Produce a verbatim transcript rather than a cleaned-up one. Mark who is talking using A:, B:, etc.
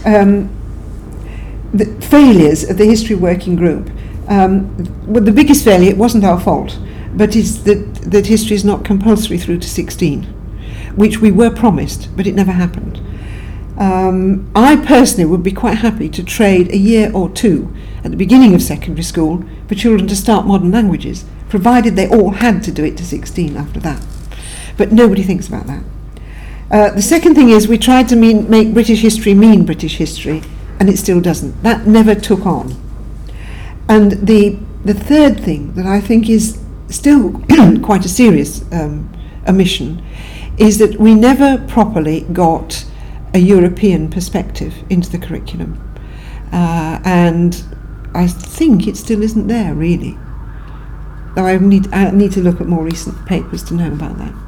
A: um, the failures of the history working group. Um, well, the biggest failure, it wasn't our fault, but is that, that history is not compulsory through to sixteen, which we were promised, but it never happened. Um, I personally would be quite happy to trade a year or two at the beginning of secondary school for children to start modern languages, provided they all had to do it to sixteen after that. But nobody thinks about that. Uh, the second thing is we tried to mean, make British history mean British history, and it still doesn't. That never took on. And the the third thing that I think is still quite a serious um, omission is that we never properly got a European perspective into the curriculum. Uh, and I think it still isn't there, really. Though I need, I need to look at more recent papers to know about that.